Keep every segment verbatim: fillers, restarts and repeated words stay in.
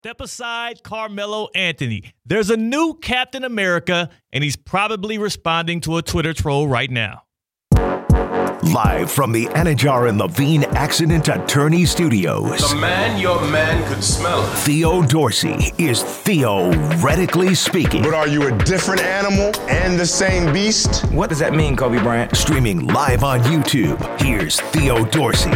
Step aside, Carmelo Anthony. There's a new Captain America, and he's probably responding to a Twitter troll right now. Live from the Anajar and Levine Accident Attorney Studios. The man your man could smell. Theo Dorsey is theoretically speaking. But are you a different animal and the same beast? What does that mean, Kobe Bryant? Streaming live on YouTube. Here's Theo Dorsey.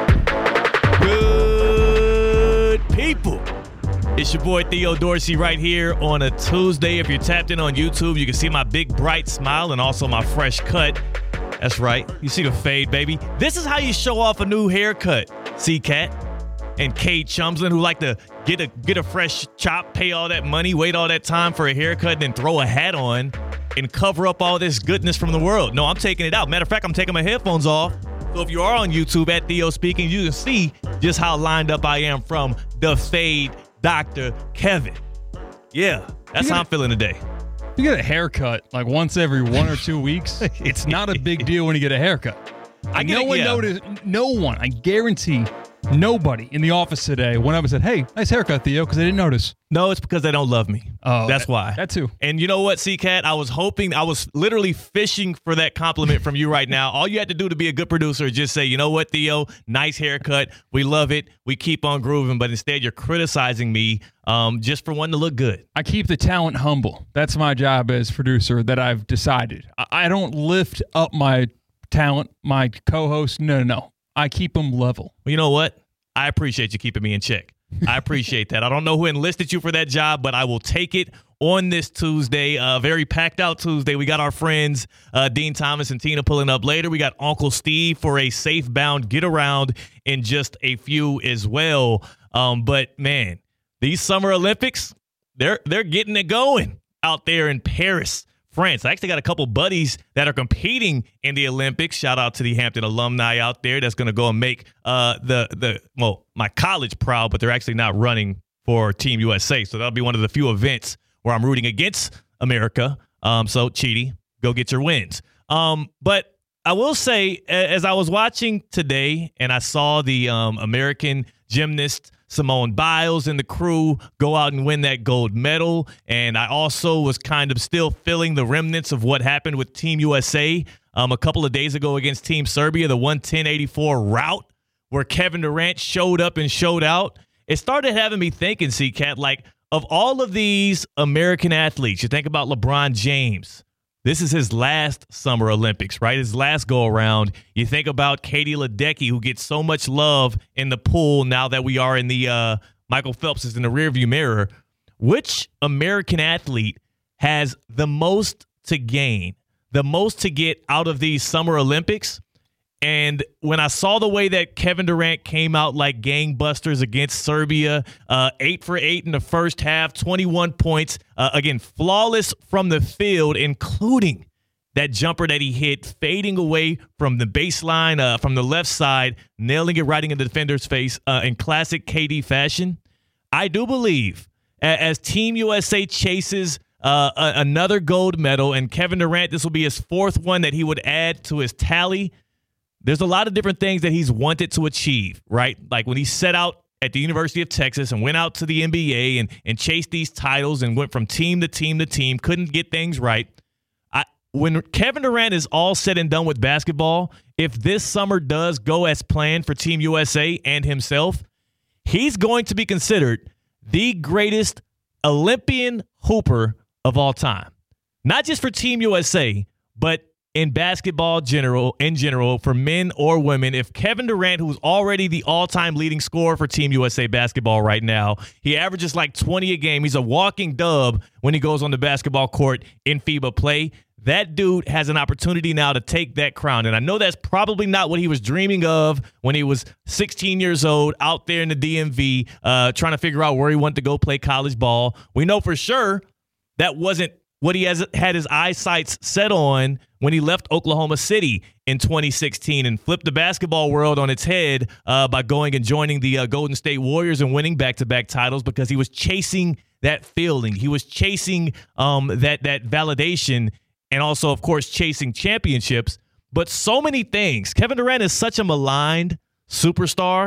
Good people. It's your boy Theo Dorsey right here on a Tuesday. If you're tapped in on YouTube, you can see my big bright smile and also my fresh cut. That's right. You see the fade, baby. This is how you show off a new haircut. C-Cat and Kate Chumslin, who like to get a get a fresh chop, pay all that money, wait all that time for a haircut, and then throw a hat on and cover up all this goodness from the world. No, I'm taking it out. Matter of fact, I'm taking my headphones off. So if you are on YouTube at Theo Speaking, you can see just how lined up I am from the fade Doctor Kevin. Yeah, that's how I'm feeling today. You get a haircut like once every one or two weeks. It's not a big deal when you get a haircut. I get no it, one yeah. noticed. No one. I guarantee nobody in the office today went up and said, "Hey, nice haircut, Theo," because they didn't notice. No, it's because they don't love me. Oh, that's that, why. That too. And you know what, C-Cat? I was hoping, I was literally fishing for that compliment from you right now. All you had to do to be a good producer is just say, you know what, Theo, nice haircut. We love it. We keep on grooving. But instead, you're criticizing me um, just for wanting to look good. I keep the talent humble. That's my job as producer that I've decided. I, I don't lift up my talent, my co-host. No, no, no. I keep them level. Well, you know what? I appreciate you keeping me in check. I appreciate that. I don't know who enlisted you for that job, but I will take it on this Tuesday. Uh, very packed out Tuesday. We got our friends uh, Dean Thomas and Tina pulling up later. We got Uncle Steve for a safe bound get around in just a few as well. Um, but man, these Summer Olympics, they're they're getting it going out there in Paris, France. I actually got a couple buddies that are competing in the Olympics. Shout out to the Hampton alumni out there that's going to go and make uh, the, the well, my college proud, but they're actually not running for Team U S A. So that'll be one of the few events where I'm rooting against America. Um, so, Chidi, go get your wins. Um, but I will say, as I was watching today and I saw the um, American gymnast Simone Biles and the crew go out and win that gold medal. And I also was kind of still feeling the remnants of what happened with Team U S A um, a couple of days ago against Team Serbia, the one ten eighty-four rout where Kevin Durant showed up and showed out. It started having me thinking, C-Cat, like of all of these American athletes, you think about LeBron James. This is his last Summer Olympics, right? His last go-around. You think about Katie Ledecky, who gets so much love in the pool now that we are in the uh, Michael Phelps is in the rearview mirror. Which American athlete has the most to gain, the most to get out of these Summer Olympics? And when I saw the way that Kevin Durant came out like gangbusters against Serbia, uh, eight for eight in the first half, twenty-one points, uh, again, flawless from the field, including that jumper that he hit, fading away from the baseline, uh, from the left side, nailing it right in the defender's face uh, in classic K D fashion. I do believe as Team U S A chases uh, a- another gold medal, and Kevin Durant, this will be his fourth one that he would add to his tally. There's a lot of different things that he's wanted to achieve, right? Like when he set out at the University of Texas and went out to the N B A and, and chased these titles and went from team to team to team, couldn't get things right. I, when Kevin Durant is all said and done with basketball, if this summer does go as planned for Team U S A and himself, he's going to be considered the greatest Olympian hooper of all time. Not just for Team U S A, but in basketball general, in general, for men or women. If Kevin Durant, who's already the all-time leading scorer for Team U S A basketball right now, he averages like twenty a game. He's a walking dub when he goes on the basketball court in FIBA play. That dude has an opportunity now to take that crown. And I know that's probably not what he was dreaming of when he was sixteen years old out there in the D M V uh, trying to figure out where he wanted to go play college ball. We know for sure that wasn't what he has had his eyesights set on when he left Oklahoma City in twenty sixteen and flipped the basketball world on its head uh, by going and joining the uh, Golden State Warriors and winning back-to-back titles because he was chasing that feeling. He was chasing um, that that validation and also, of course, chasing championships. But so many things. Kevin Durant is such a maligned superstar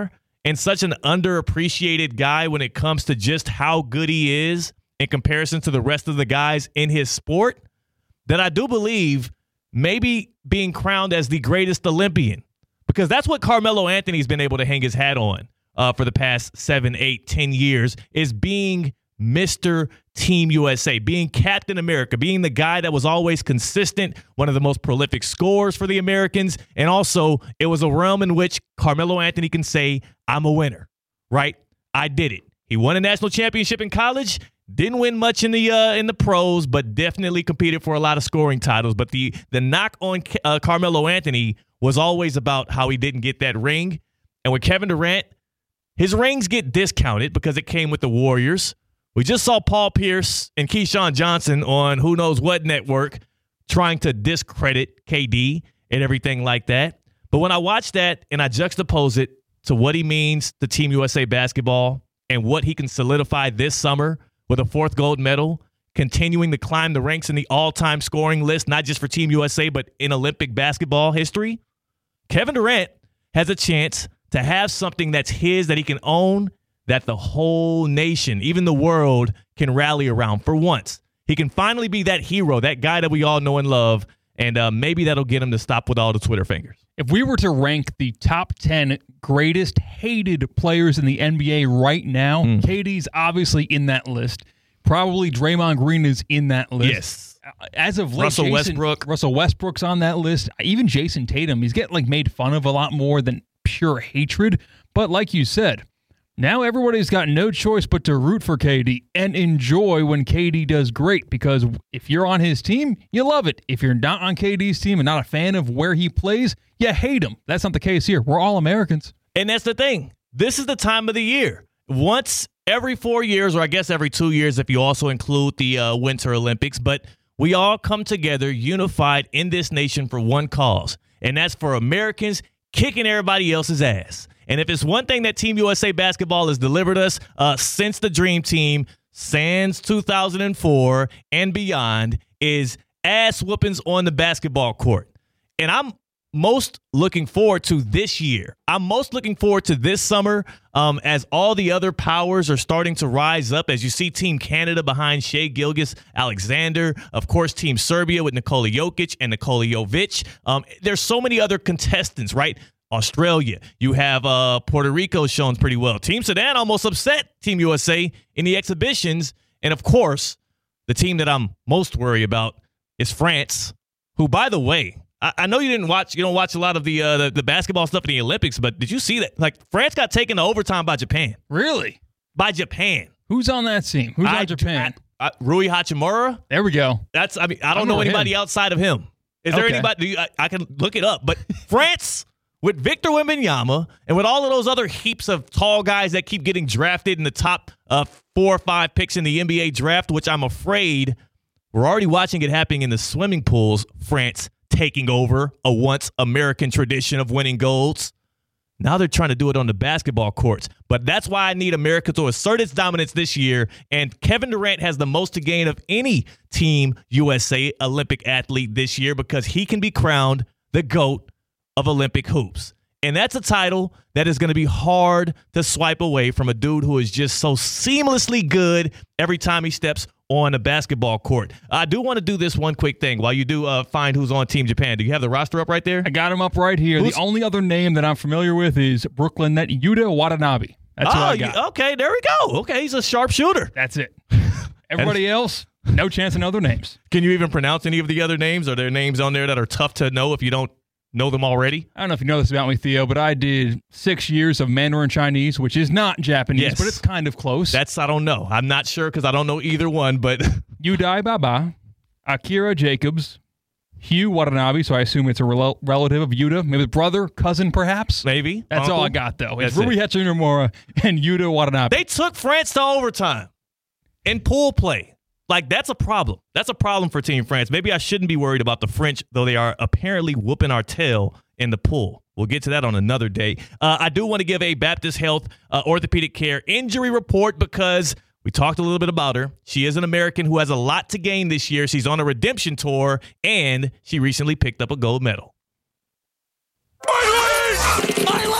and such an underappreciated guy when it comes to just how good he is in comparison to the rest of the guys in his sport, that I do believe maybe being crowned as the greatest Olympian, because that's what Carmelo Anthony's been able to hang his hat on uh, for the past seven, eight, ten years, is being Mister Team U S A, being Captain America, being the guy that was always consistent, one of the most prolific scorers for the Americans. And also, it was a realm in which Carmelo Anthony can say, I'm a winner, right? I did it. He won a national championship in college, didn't win much in the uh, in the pros, but definitely competed for a lot of scoring titles. But the, the knock on uh, Carmelo Anthony was always about how he didn't get that ring. And with Kevin Durant, his rings get discounted because it came with the Warriors. We just saw Paul Pierce and Keyshawn Johnson on who knows what network trying to discredit K D and everything like that. But when I watch that and I juxtapose it to what he means to Team U S A basketball and what he can solidify this summer with a fourth gold medal, continuing to climb the ranks in the all-time scoring list, not just for Team U S A, but in Olympic basketball history, Kevin Durant has a chance to have something that's his that he can own, that the whole nation, even the world, can rally around for once. He can finally be that hero, that guy that we all know and love, and uh, maybe that'll get him to stop with all the Twitter fingers. If we were to rank the top ten greatest hated players in the N B A right now, mm. K D's obviously in that list. Probably Draymond Green is in that list. Yes. As of late, Russell Jason, Westbrook. Russell Westbrook's on that list. Even Jason Tatum. He's getting like made fun of a lot more than pure hatred. But like you said, now everybody's got no choice but to root for K D and enjoy when K D does great, because if you're on his team, you love it. If you're not on K D's team and not a fan of where he plays, you hate him. That's not the case here. We're all Americans. And that's the thing. This is the time of the year. Once every four years, or I guess every two years if you also include the uh, Winter Olympics, but we all come together unified in this nation for one cause, and that's for Americans kicking everybody else's ass. And if it's one thing that Team U S A basketball has delivered us uh, since the Dream Team, sans two thousand four and beyond, is ass whoopings on the basketball court. And I'm most looking forward to this year. I'm most looking forward to this summer um, as all the other powers are starting to rise up, as you see Team Canada behind Shai Gilgeous-Alexander, of course, Team Serbia with Nikola Jokic and Nikola Jovic. Um, there's so many other contestants, right? Australia. You have uh, Puerto Rico shown pretty well. Team Sudan almost upset Team U S A in the exhibitions. And, of course, the team that I'm most worried about is France, who, by the way, I, I know you didn't watch, you don't watch a lot of the, uh, the the basketball stuff in the Olympics, but did you see that? Like, France got taken to overtime by Japan. Really? By Japan. Who's on that team? Who's I, on Japan? I, I, Rui Hachimura. There we go. That's, I mean, I don't know anybody him. outside of him. Is there okay. anybody? I, I can look it up, but France. With Victor Wembanyama and with all of those other heaps of tall guys that keep getting drafted in the top uh, four or five picks in the N B A draft, which I'm afraid we're already watching it happening in the swimming pools, France taking over a once American tradition of winning golds. Now they're trying to do it on the basketball courts. But that's why I need America to assert its dominance this year. And Kevin Durant has the most to gain of any Team U S A Olympic athlete this year, because he can be crowned the GOAT of Olympic hoops. And that's a title that is going to be hard to swipe away from a dude who is just so seamlessly good every time he steps on a basketball court. I do want to do this one quick thing while you do uh, find who's on Team Japan. Do you have the roster up right there? I got him up right here. Who's, the only other name that I'm familiar with is Brooklyn Net Yuta Watanabe. That's oh, who I got. Okay, there we go. Okay, he's a sharpshooter. That's it. Everybody else, no chance to know their names. Can you even pronounce any of the other names? Are there names on there that are tough to know if you don't know them already? I don't know if you know this about me, Theo, but I did six years of Mandarin Chinese, which is not Japanese, yes. but it's kind of close. That's, I don't know. I'm not sure because I don't know either one, but. Yudai Baba, Akira Jacobs, Hugh Watanabe, so I assume it's a rel- relative of Yuta, maybe brother, cousin perhaps. Maybe. That's Uncle. all I got, though. It's That's Rui it. Hachimura and Yuta Watanabe. They took France to overtime in pool play. Like, that's a problem. That's a problem for Team France. Maybe I shouldn't be worried about the French, though they are apparently whooping our tail in the pool. We'll get to that on another day. Uh, I do want to give a Baptist Health uh, orthopedic care injury report because we talked a little bit about her. She is an American who has a lot to gain this year. She's on a redemption tour, and she recently picked up a gold medal. My leg! My leg!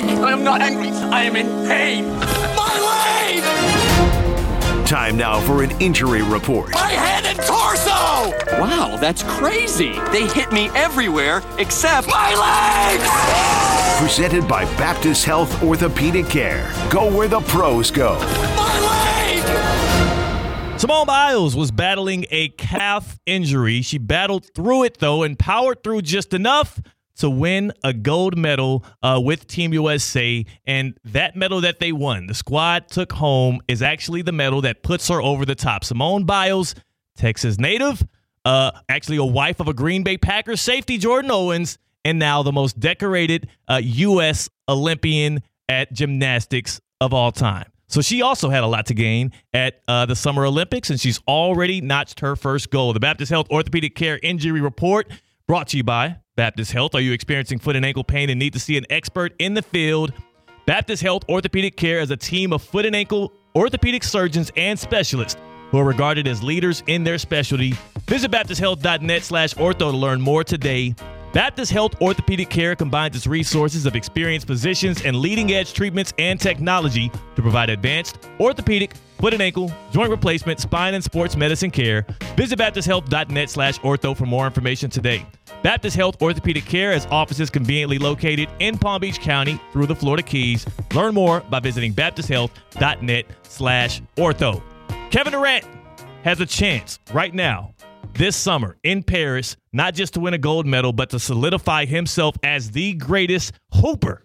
I am not angry. I am in pain. My leg! Time now for an injury report. My head and torso! Wow, that's crazy. They hit me everywhere except my legs! Presented by Baptist Health Orthopedic Care. Go where the pros go. My leg! Simone Biles was battling a calf injury. She battled through it, though, and powered through just enough to win a gold medal uh, with Team U S A. And that medal that they won, the squad took home, is actually the medal that puts her over the top. Simone Biles, Texas native, uh, actually a wife of a Green Bay Packers safety, Jordan Owens, and now the most decorated uh, U S Olympian at gymnastics of all time. So she also had a lot to gain at uh, the Summer Olympics, and she's already notched her first goal. The Baptist Health Orthopedic Care Injury Report brought to you by Baptist Health. Are you experiencing foot and ankle pain and need to see an expert in the field? Baptist Health Orthopedic Care is a team of foot and ankle orthopedic surgeons and specialists who are regarded as leaders in their specialty. Visit baptist health dot net slash ortho to learn more today. Baptist Health Orthopedic Care combines its resources of experienced physicians and leading-edge treatments and technology to provide advanced orthopedic, foot and ankle, joint replacement, spine, and sports medicine care. Visit baptist health dot net slash ortho for more information today. Baptist Health Orthopedic Care has offices conveniently located in Palm Beach County through the Florida Keys. Learn more by visiting baptist health dot net slash ortho. Kevin Durant has a chance right now this summer in Paris, not just to win a gold medal, but to solidify himself as the greatest hooper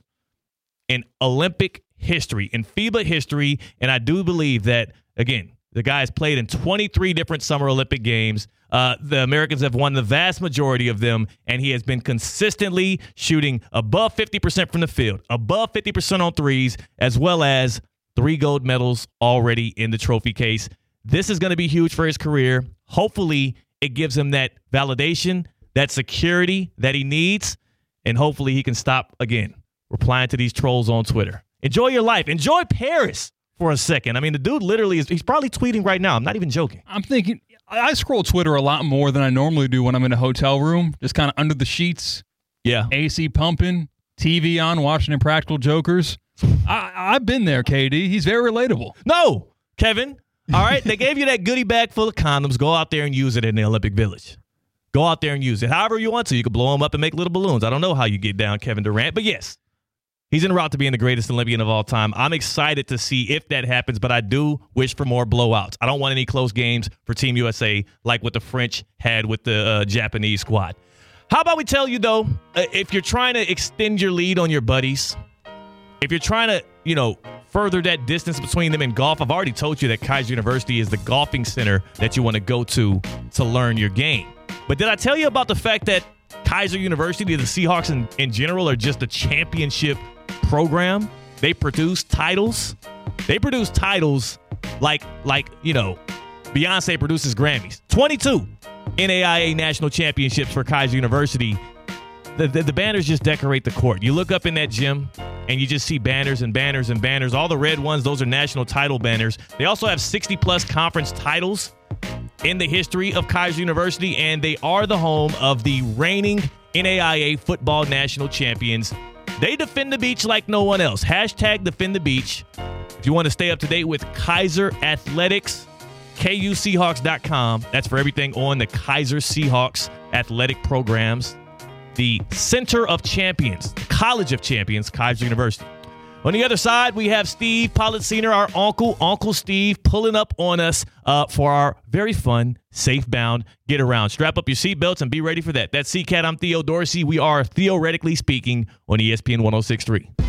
in Olympic history, in FIBA history. And I do believe that, again, the guy has played in twenty-three different Summer Olympic games. Uh, the Americans have won the vast majority of them, and he has been consistently shooting above fifty percent from the field, above fifty percent on threes, as well as three gold medals already in the trophy case. This is going to be huge for his career. Hopefully, it gives him that validation, that security that he needs, and hopefully he can stop, again, replying to these trolls on Twitter. Enjoy your life. Enjoy Paris for a second. I mean, the dude literally is, he's probably tweeting right now. I'm not even joking. I'm thinking, I scroll Twitter a lot more than I normally do when I'm in a hotel room, just kind of under the sheets. Yeah. A C pumping, T V on, watching Impractical Jokers. I, I've been there, K D. He's very relatable. No, Kevin. All right, they gave you that goodie bag full of condoms. Go out there and use it in the Olympic Village. Go out there and use it. However you want to. You can blow them up and make little balloons. I don't know how you get down Kevin Durant, but yes, he's en route to being the greatest Olympian of all time. I'm excited to see if that happens, but I do wish for more blowouts. I don't want any close games for Team U S A like what the French had with the uh, Japanese squad. How about we tell you, though, uh, if you're trying to extend your lead on your buddies, if you're trying to, you know, further that distance between them in golf, I've already told you that Kaiser University is the golfing center that you want to go to to learn your game. But did I tell you about the fact that Kaiser University, the Seahawks in, in general, are just a championship program? They produce titles. They produce titles like, like you know, Beyonce produces Grammys. twenty-two N A I A national championships for Kaiser University. The, the, the banners just decorate the court. You look up in that gym, and you just see banners and banners and banners. All the red ones, those are national title banners. They also have sixty-plus conference titles in the history of Kaiser University, and they are the home of the reigning N A I A football national champions. They defend the beach like no one else. Hashtag defend the beach. If you want to stay up to date with Kaiser Athletics, K U Seahawks dot com. That's for everything on the Kaiser Seahawks athletic programs. The Center of Champions, the College of Champions, Kaiser University. On the other side, we have Steve Politziner, our uncle, Uncle Steve, pulling up on us uh, for our very fun, safe-bound get-around. Strap up your seatbelts and be ready for that. That's C CAT. I'm Theo Dorsey. We are Theoretically Speaking on E S P N one oh six point three.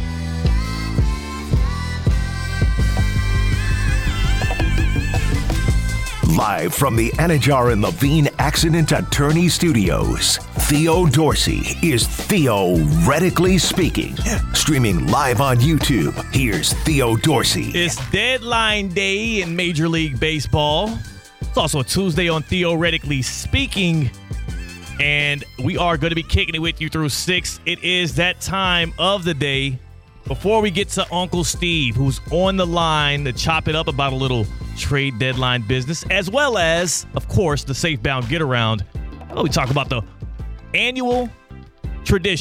Live from the Anajar and Levine Accident Attorney Studios, Theo Dorsey is Theoretically Speaking. Streaming live on YouTube, here's Theo Dorsey. It's deadline day in Major League Baseball. It's also a Tuesday on Theoretically Speaking, and we are going to be kicking it with you through six. It is that time of the day. Before we get to Uncle Steve, who's on the line to chop it up about a little trade deadline business, as well as, of course, the safe-bound get-around, we talk about the annual tradition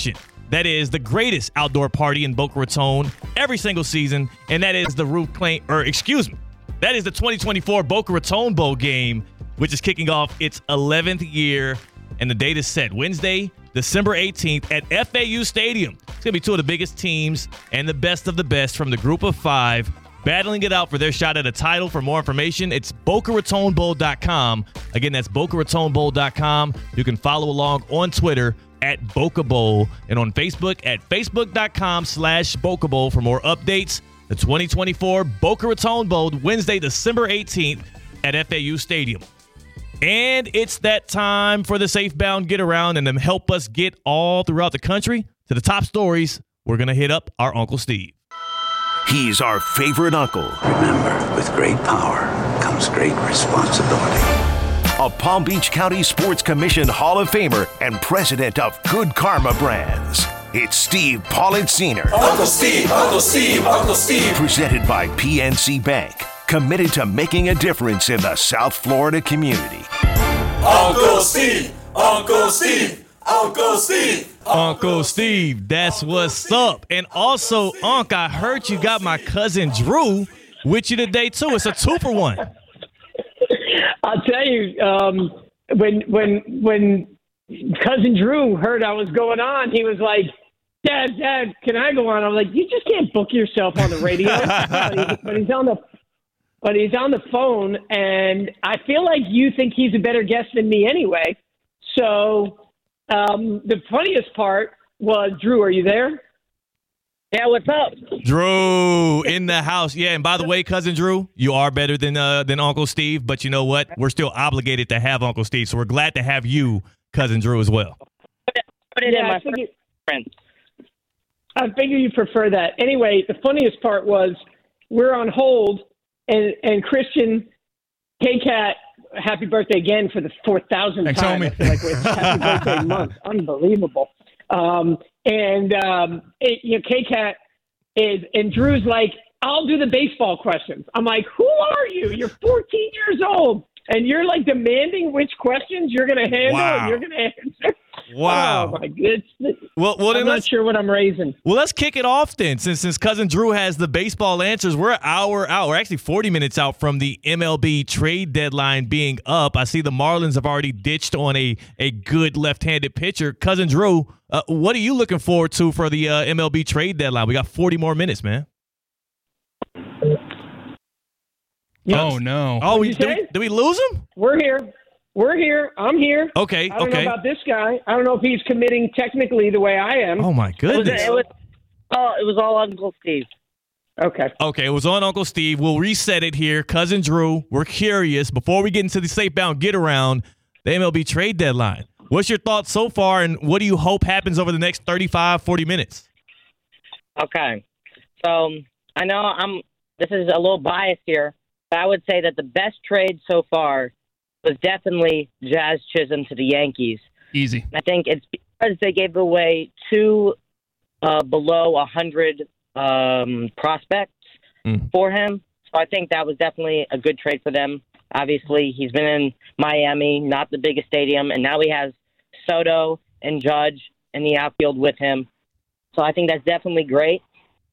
that is the greatest outdoor party in Boca Raton every single season, and that is the Ruth Claim, or excuse me, that is the twenty twenty-four Boca Raton Bowl game, which is kicking off its eleventh year, and the date is set Wednesday, December eighteenth at F A U Stadium. It's going to be two of the biggest teams and the best of the best from the group of five battling it out for their shot at a title. For more information, it's boca raton bowl dot com. Again, that's boca raton bowl dot com. You can follow along on Twitter at Boca Bowl and on Facebook at facebook dot com slash Boca Bowl for more updates. The twenty twenty-four Boca Raton Bowl, Wednesday, December eighteenth at F A U Stadium. And it's that time for the Safebound Get Around, and to help us get all throughout the country to the top stories, we're going to hit up our Uncle Steve. He's our favorite uncle. Remember, with great power comes great responsibility. A Palm Beach County Sports Commission Hall of Famer and president of Good Karma Brands. It's Steve Paulette Senior Uncle Steve, Uncle Steve, Uncle Steve. Presented by P N C Bank. Committed to making a difference in the South Florida community. Uncle Steve, Uncle Steve, Uncle Steve. Uncle Steve, that's what's up. And also, Unc, I heard you got my cousin Drew with you today, too. It's a two for one. I'll tell you, um, when when when cousin Drew heard I was going on, he was like, Dad, Dad, can I go on? I was like, you just can't book yourself on the radio. but, he, but he's on the but he's on the phone, and I feel like you think he's a better guest than me anyway. So um, the funniest part was, Drew, are you there? Yeah, what's up? Drew in the house. Yeah, and by the way, cousin Drew, you are better than uh, than Uncle Steve, but you know what? We're still obligated to have Uncle Steve, so we're glad to have you, cousin Drew, as well. Put it yeah, in my I figured, friend. I figure you prefer that. Anyway, the funniest part was we're on hold, and and Christian K-Cat, happy birthday again for the four thousandth time. I feel like it's happy birthday month. Unbelievable. Um, and, um, it, you know, K-Cat is, and Drew's like, I'll do the baseball questions. I'm like, who are you? You're fourteen years old, and you're like demanding which questions you're going to handle wow. and you're going to answer. Wow. Oh, my goodness. Well, well, I'm not sure what I'm raising. Well, let's kick it off then. Since since cousin Drew has the baseball answers, we're an hour out. We're actually forty minutes out from the M L B trade deadline being up. I see the Marlins have already ditched on a, a good left-handed pitcher. Cousin Drew, uh, what are you looking forward to for the uh, M L B trade deadline? We got forty more minutes, man. Oh, no. Oh, we, did, we, did we lose him? We're here. We're here. I'm here. Okay, I don't okay. know about this guy. I don't know if he's committing technically the way I am. Oh, my goodness. It was, it was, oh, it was all Uncle Steve. Okay. Okay, it was on Uncle Steve. We'll reset it here. Cousin Drew, we're curious. Before we get into the Safebound Get Around, the M L B trade deadline. What's your thoughts so far, and what do you hope happens over the next thirty-five, forty minutes? Okay. So I know I'm. this is a little biased here, but I would say that the best trade so far was definitely Jazz Chisholm to the Yankees. Easy. I think it's because they gave away two uh, below one hundred um, prospects mm. for him. So I think that was definitely a good trade for them. Obviously, he's been in Miami, not the biggest stadium, and now he has Soto and Judge in the outfield with him. So I think that's definitely great.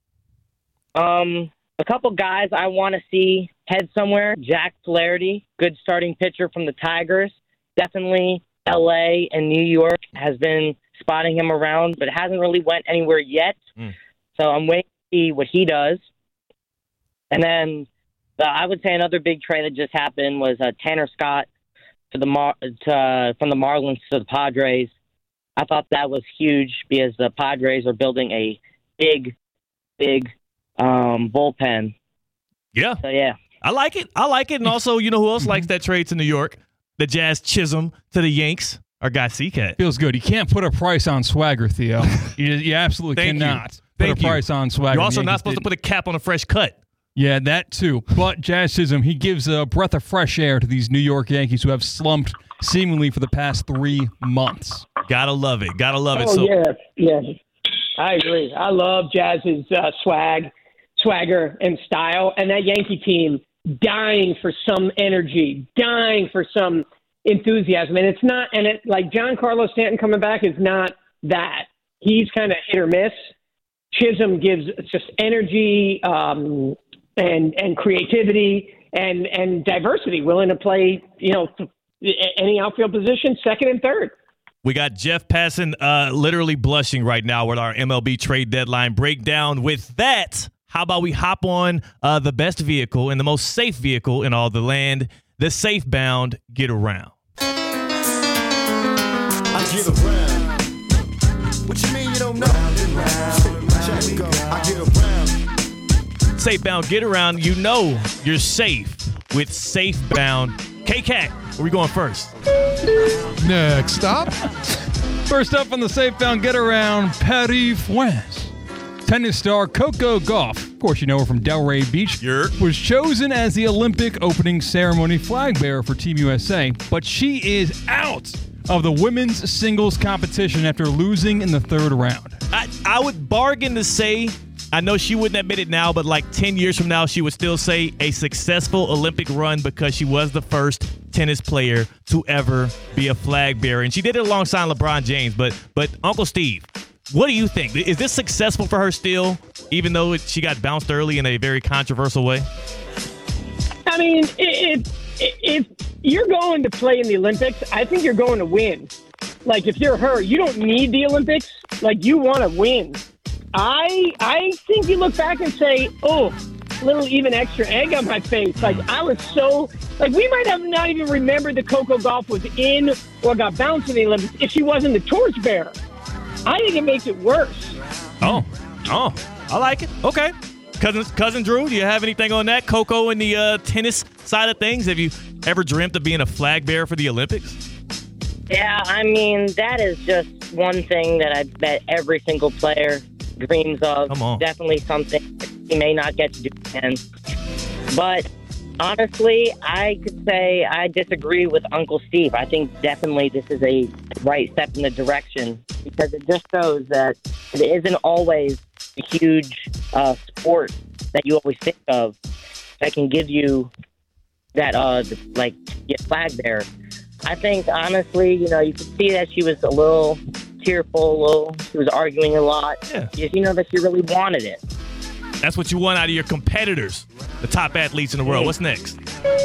Um, a couple guys I want to see head somewhere. Jack Flaherty, good starting pitcher from the Tigers. Definitely L A and New York has been spotting him around, but hasn't really went anywhere yet. Mm. So I'm waiting to see what he does. And then uh, I would say another big trade that just happened was uh, Tanner Scott to the Mar- to, uh, from the Marlins to the Padres. I thought that was huge because the Padres are building a big, big um, bullpen. Yeah. So, yeah. I like it. I like it. And also, you know who else likes that trade to New York? The Jazz Chisholm to the Yanks. Our guy C-Cat. Feels good. You can't put a price on swagger, Theo. you, you absolutely Thank cannot you. put Thank a price you. on swagger. You're also not supposed did. to put a cap on a fresh cut. Yeah, that too. But Jazz Chisholm, he gives a breath of fresh air to these New York Yankees who have slumped seemingly for the past three months. Gotta love it. Gotta love it. Oh, so yeah, yeah. I agree. I love Jazz's uh, swag, swagger, and style. And that Yankee team dying for some energy, dying for some enthusiasm. And it's not, and it like Giancarlo Stanton coming back is not that. he's kind of hit or miss. Chisholm gives just energy um, and and creativity and and diversity, willing to play, you know, any outfield position, second and third. We got Jeff Passan uh, literally blushing right now with our M L B trade deadline breakdown. With that, how about we hop on uh, the best vehicle and the most safe vehicle in all the land, the Safebound Get Around. I get around. What you mean you don't know? Check it go. I get around. Safebound Get Around, you know you're safe with Safebound. K-Cat, where we going first? Next stop. First up on the Safebound Get Around, Paris-France. Tennis star Coco Gauff, of course you know her from Delray Beach, Yurt. was chosen as the Olympic opening ceremony flag bearer for Team U S A, but she is out of the women's singles competition after losing in the third round. I, I would bargain to say, I know she wouldn't admit it now, but like ten years from now, she would still say a successful Olympic run because she was the first tennis player to ever be a flag bearer. And she did it alongside LeBron James. But, but Uncle Steve, what do you think? Is this successful for her still, even though it, she got bounced early in a very controversial way? I mean, if, if you're going to play in the Olympics, I think you're going to win. Like, if you're her, you don't need the Olympics. Like, you want to win. I I think you look back and say, oh, a little even extra egg on my face. Like, I was so, like, we might have not even remembered that Coco Gauff was in or got bounced in the Olympics if she wasn't the torchbearer. I think it makes it worse. Oh, oh, I like it. Okay. Cousin, Cousin Drew, do you have anything on that? Coco and the uh, tennis side of things? Have you ever dreamt of being a flag bearer for the Olympics? Yeah, I mean, that is just one thing that I bet every single player dreams of. Come on. Definitely something that he may not get to do again. But honestly, I could say I disagree with Uncle Steve. I think definitely this is a right step in the direction because it just shows that it isn't always a huge uh, sport that you always think of that can give you that, uh, like, get flag bearer. I think, honestly, you know, you could see that she was a little tearful, a little, she was arguing a lot. Yeah. Because you know that she really wanted it. That's what you want out of your competitors, the top athletes in the world. What's next?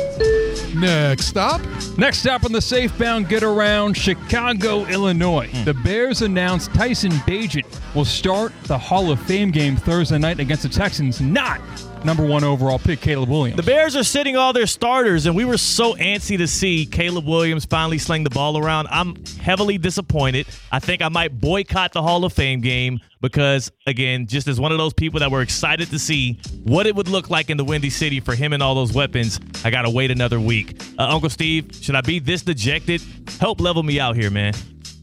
Next stop. Next stop on the Safebound Get Around, Chicago, Illinois. Hmm. The Bears announced Tyson Bagent will start the Hall of Fame game Thursday night against the Texans, not number one overall pick Caleb Williams. The Bears are sitting all their starters, and we were so antsy to see Caleb Williams finally sling the ball around. I'm heavily disappointed. I think I might boycott the Hall of Fame game because, again, just as one of those people that were excited to see what it would look like in the Windy City for him and all those weapons, I got to wait another week. Uh, Uncle Steve, should I be this dejected? Help level me out here, man.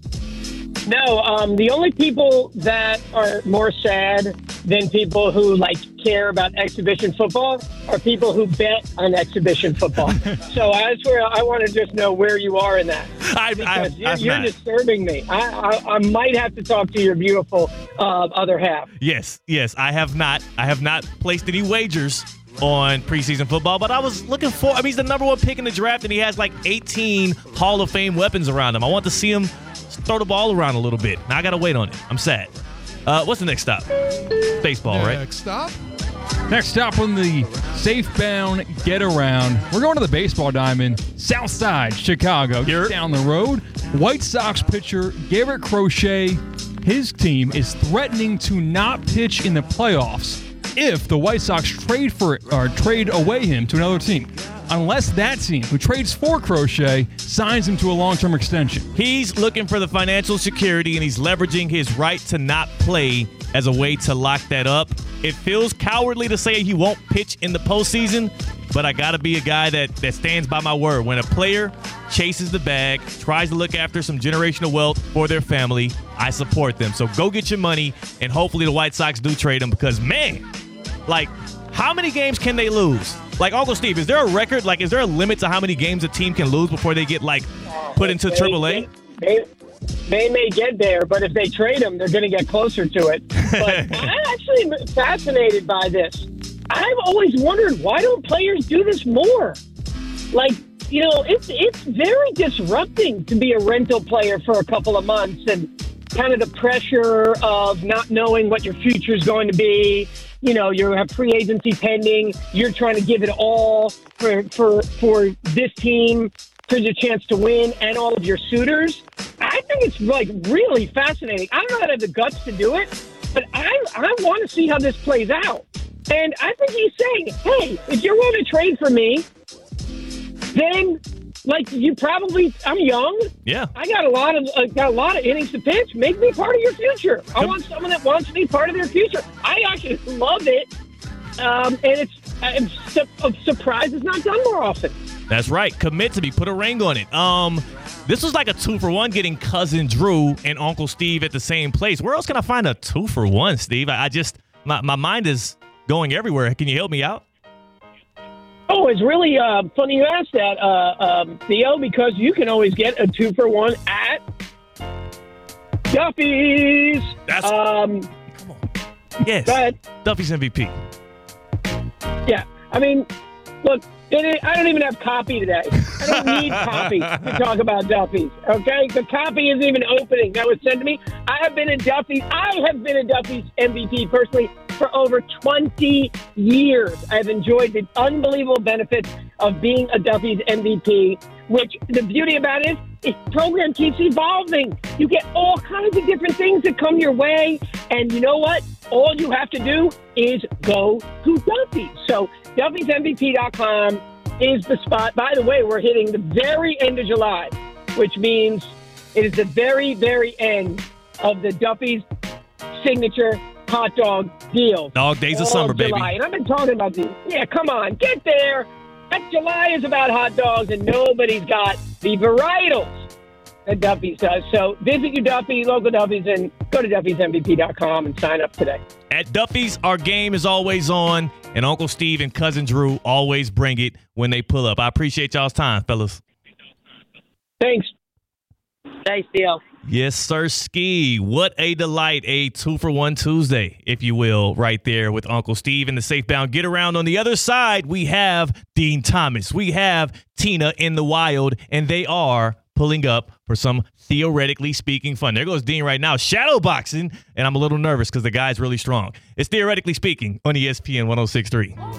No, um, the only people that are more sad than people who, like, care about exhibition football are people who bet on exhibition football. So that's where I want to just know where you are in that. I, because I, you're, I've you're not. disturbing me. I, I, I might have to talk to your beautiful uh, other half. Yes, yes, I have not. I have not placed any wagers on preseason football, but I was looking for, I mean, he's the number one pick in the draft, and he has like eighteen Hall of Fame weapons around him. I want to see him throw the ball around a little bit. Now I got to wait on it. I'm sad. Uh, what's the next stop? Baseball, Next right? Next stop. Next stop on the Safebound Get Around. We're going to the baseball diamond, South Side, Chicago. Just down the road, White Sox pitcher Garrett Crochet, his team is threatening to not pitch in the playoffs if the White Sox trade for it or trade away him to another team. Unless that team who trades for Crochet signs him to a long-term extension. He's looking for the financial security, and he's leveraging his right to not play as a way to lock that up. It feels cowardly to say he won't pitch in the postseason, but I got to be a guy that, that stands by my word. When a player chases the bag, tries to look after some generational wealth for their family, I support them. So go get your money, and hopefully the White Sox do trade him because, man, like, how many games can they lose? Like, Uncle Steve, is there a record? Like, is there a limit to how many games a team can lose before they get, like, put into they, triple A? They, they may get there, but if they trade him, they're going to get closer to it. But I'm actually fascinated by this. I've always wondered, why don't players do this more? Like, you know, it's it's very disrupting to be a rental player for a couple of months and kind of the pressure of not knowing what your future is going to be. You know, you have free agency pending. You're trying to give it all for for for this team for your chance to win and all of your suitors. I think it's like really fascinating. I don't know how to have the guts to do it, but I I want to see how this plays out. And I think he's saying, hey, if you're willing to trade for me, then like you probably, I'm young. Yeah, I got a lot of uh, got a lot of innings to pitch. Make me part of your future. I want someone that wants to be part of their future. I actually love it, um, and it's I'm su- I'm surprised it's not done more often. That's right. Commit to me. Put a ring on it. Um, this was like a two for one, getting Cousin Drew and Uncle Steve at the same place. Where else can I find a two for one, Steve? I, I just my my mind is going everywhere. Can you help me out? Oh, it's really uh, funny you asked that, uh, um, Theo, because you can always get a two for one at Duffy's. That's um, come on. Yes, go ahead. Duffy's M V P. Yeah, I mean, look, it, I don't even have copy today. I don't need copy to talk about Duffy's. Okay, the copy isn't even opening. That was sent to me. I have been in Duffy's. I have been in Duffy's M V P personally for over twenty years. I've enjoyed the unbelievable benefits of being a Duffy's M V P, which the beauty about it is the program keeps evolving. You get all kinds of different things that come your way. And you know what? All you have to do is go to Duffy's. So Duffy's M V P dot com is the spot. By the way, we're hitting the very end of July, which means it is the very, very end of the Duffy's signature hot dog deal. Dog days of summer, of July. baby. And I've been talking about these. Yeah, come on, get there. That July is about hot dogs, and nobody's got the varietals that Duffy's does. So visit your Duffy, local Duffy's, and go to Duffy's M V P dot com and sign up today. At Duffy's, our game is always on, and Uncle Steve and Cousin Drew always bring it when they pull up. I appreciate y'all's time, fellas. Thanks. Thanks, Theo. Yes, sir, Ski. What a delight. A two-for-one Tuesday, if you will, right there with Uncle Steve and the Safebound Get Around. On the other side, we have Dean Thomas. We have Tina in the Wild, and they are pulling up for some theoretically speaking fun. There goes Dean right now, shadow boxing, and I'm a little nervous because the guy's really strong. It's Theoretically Speaking on E S P N one oh six point three.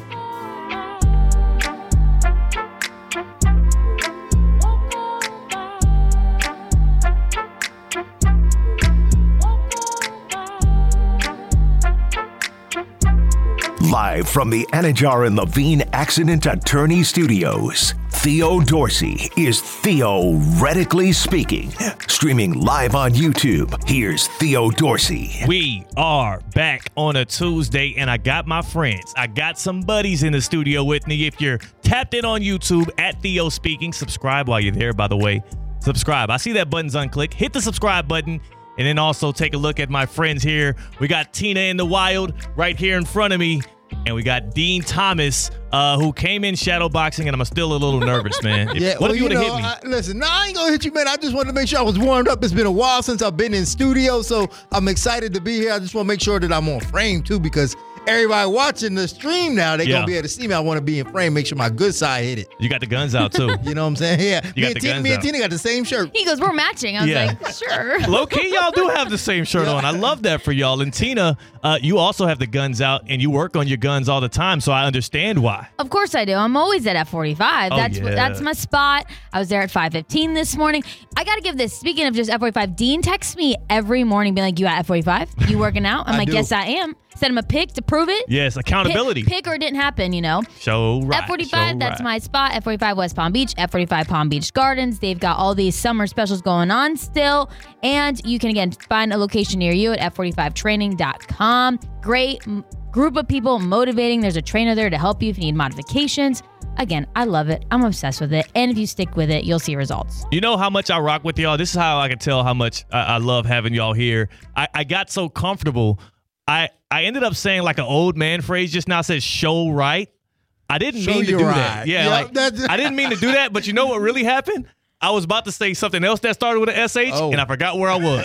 Live from the Anajar and Levine Accident Attorney Studios, Theo Dorsey is Theoretically Speaking. Streaming live on YouTube, here's Theo Dorsey. We are back on a Tuesday, and I got my friends. I got some buddies in the studio with me. If you're tapped in on YouTube at Theo Speaking, subscribe while you're there, by the way. Subscribe. I see that button's unclicked. Hit the subscribe button. And then also take a look at my friends here. We got Tina in the Wild right here in front of me. And we got Dean Thomas, uh, who came in shadow boxing, and I'm still a little nervous, man. If, yeah, what well, if you would have hit know, me? I, listen, no, I ain't going to hit you, man. I just wanted to make sure I was warmed up. It's been a while since I've been in studio, so I'm excited to be here. I just want to make sure that I'm on frame, too, because everybody watching the stream now, they're Yeah. going to be able to see me. I want to be in frame, make sure my good side hit it. You got the guns out, too. You know what I'm saying? Yeah. You me got and the Tina, guns me and out. Tina got the same shirt. He goes, we're matching. I was Yeah. like, sure. Low key, y'all do have the same shirt on. I love that for y'all. And Tina, uh, you also have the guns out, and you work on your guns all the time, so I understand why. Of course I do. I'm always at F forty-five. Oh, That's yeah. that's my spot. I was there at five fifteen this morning. I got to give this. Speaking of just F forty-five, Dean texts me every morning being like, you at F forty-five? You working out? I'm I like, do. yes, I am. Send him a pic to prove it. Yes, accountability. Pick, pick or it didn't happen, you know. Show right. F forty-five, show that's right. my spot. F forty-five West Palm Beach, F forty-five Palm Beach Gardens. They've got all these summer specials going on still. And you can, again, find a location near you at F forty-five training dot com. Great m- group of people, motivating. There's a trainer there to help you if you need modifications. Again, I love it. I'm obsessed with it. And if you stick with it, you'll see results. You know how much I rock with y'all? This is how I can tell how much I, I love having y'all here. I, I got so comfortable. I, I ended up saying like an old man phrase just now, says show right. I didn't Show mean to you do right. that. Yeah, Yep, like that's- I didn't mean to do that, but you know what really happened? I was about to say something else that started with an S H, Oh. and I forgot where I was.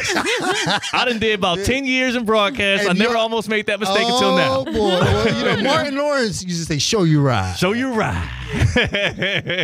I done did about ten years in broadcast. And I never you're- almost made that mistake oh, until now. boy. Well, you know, Martin Lawrence used to say, show you right. Show you right.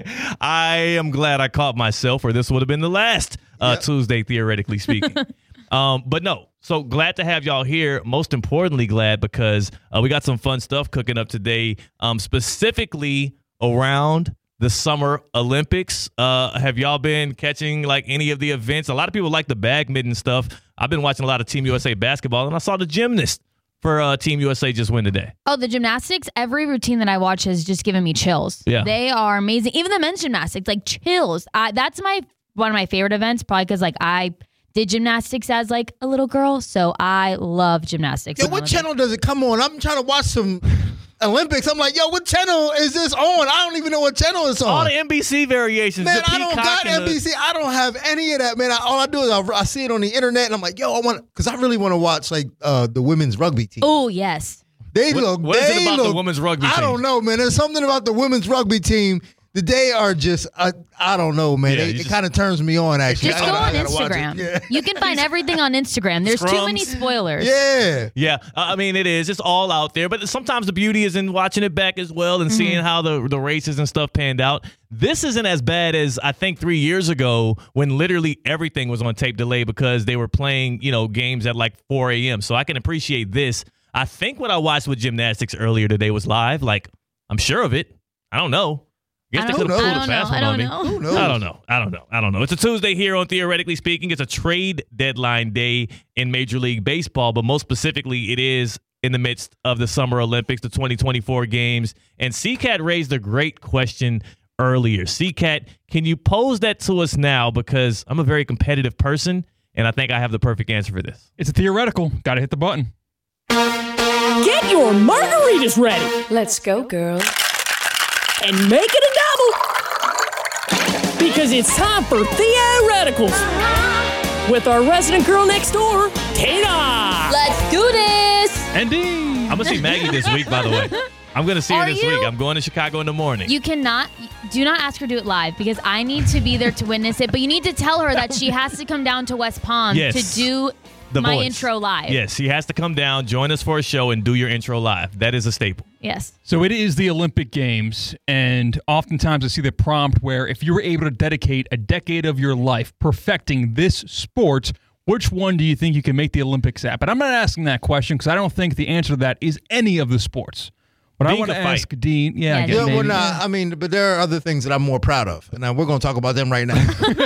I am glad I caught myself, or this would have been the last uh, Tuesday, theoretically speaking. Um, but no, so glad to have y'all here. Most importantly, glad because uh, we got some fun stuff cooking up today, um, specifically around the Summer Olympics. Uh, have y'all been catching like any of the events? A lot of people like the badminton stuff. I've been watching a lot of Team U S A basketball, and I saw the gymnast for uh, Team U S A just win today. Oh, the gymnastics, every routine that I watch has just given me chills. Yeah. They are amazing. Even the men's gymnastics, like chills. I, that's my one of my favorite events, probably because like I did gymnastics as like a little girl, so I love gymnastics. Yo, what channel does it come on? I'm trying to watch some Olympics. I'm like, yo, what channel is this on? I don't even know what channel it's on. All the N B C variations. Man, the I don't Peacock got and N B C. the- I don't have any of that, man. I, all I do is I, I see it on the internet, and I'm like, yo, I want because I really want to watch like uh, the women's rugby team. Oh, yes. They What- look. what is it they about the look- women's rugby I team? don't know, man. There's something about the women's rugby team that they are just. Uh, I don't know, man. Yeah, They- you it just- kind of turns me on. Actually, Just I go gotta- I on gotta watch it. Instagram. Yeah. You can find everything on Instagram. There's too Scrums. many spoilers. Yeah. Yeah, uh, I mean, it is. It's all out there. But sometimes the beauty is in watching it back as well and Mm-hmm. seeing how the, the races and stuff panned out. This isn't as bad as I think three years ago when literally everything was on tape delay because they were playing, you know, games at like four a.m. So I can appreciate this. I think what I watched with gymnastics earlier today was live. Like, I'm sure of it. I don't know. I guess I they don't could have know. pulled I a don't fast know. one I on me. don't know. Who knows? I don't know. I don't know. I don't know. It's a Tuesday here on Theoretically Speaking. It's a trade deadline day in Major League Baseball, but most specifically, it is in the midst of the Summer Olympics, the twenty twenty-four games. And C CAT raised a great question earlier. C CAT, can you pose that to us now? Because I'm a very competitive person, and I think I have the perfect answer for this. It's a theoretical. Got to hit the button. Get your margaritas ready. Let's go, girl. And make it a double. Because it's time for Theoreticals. With our resident girl next door, Tina. Let's do this. Indeed. I'm going to see Maggie this week, by the way. I'm going to see her Are this you? week. I'm going to Chicago in the morning. You cannot, do not ask her to do it live because I need to be there to witness it. But you need to tell her that she has to come down to West Palm Yes. to do The my voice. intro live. Yes, he has to come down, join us for a show, and do your intro live. That is a staple. Yes. So it is the Olympic Games, and oftentimes I see the prompt where if you were able to dedicate a decade of your life perfecting this sport, which one do you think you can make the Olympics at? But I'm not asking that question because I don't think the answer to that is any of the sports. But I Dean want to could fight. ask Dean. Yeah, I Yeah, guess Yeah, well, maybe. nah, I mean, but there are other things that I'm more proud of, and now we're going to talk about them right now.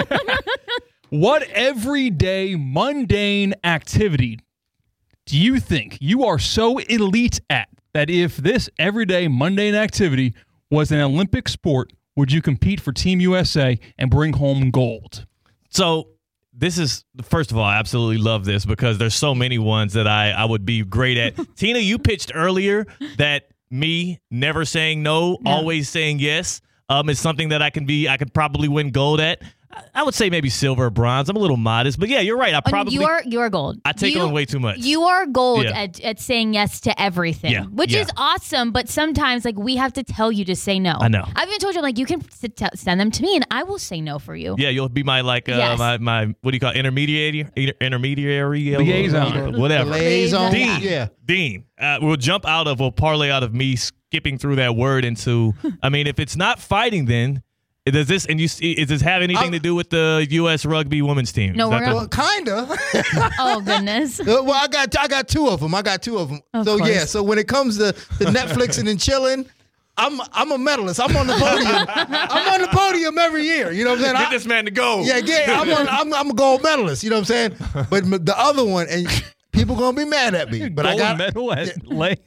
What everyday mundane activity do you think you are so elite at that if this everyday mundane activity was an Olympic sport, would you compete for Team U S A and bring home gold? So this is, first of all, I absolutely love this because there's so many ones that I, I would be great at. Tina, you pitched earlier that me never saying no, No. always saying yes um, is something that I can be, I could probably win gold at. I would say maybe silver or bronze. I'm a little modest, but yeah, you're right. I I mean, probably you are you are gold. I take you, on way too much. You are gold Yeah. at, at saying yes to everything, Yeah. which Yeah. is awesome. But sometimes, like, we have to tell you to say no. I know. I've even told you, I'm like, you can s- t- send them to me, and I will say no for you. Yeah, you'll be my like uh, Yes. my my what do you call it? intermediary inter- intermediary Liaison. whatever Liaison. Dean Yeah. Dean uh, we'll jump out of we'll parlay out of me skipping through that word into I mean if it's not fighting then does this and you see does this have anything I'm- to do with the U S Rugby women's team? No, Is that we're the- Well, kinda. Oh goodness. Uh, well, I got I got two of them. I got two of them. Of so course. yeah. So when it comes to, to Netflixing and chilling, I'm I'm a medalist. I'm on the podium. I'm on the podium every year. You know what I'm saying? Get I- this man to go. Yeah, yeah. I'm on, I'm I'm a gold medalist. You know what I'm saying? But m- the other one, and people gonna be mad at me. But I Gold got medal at lay.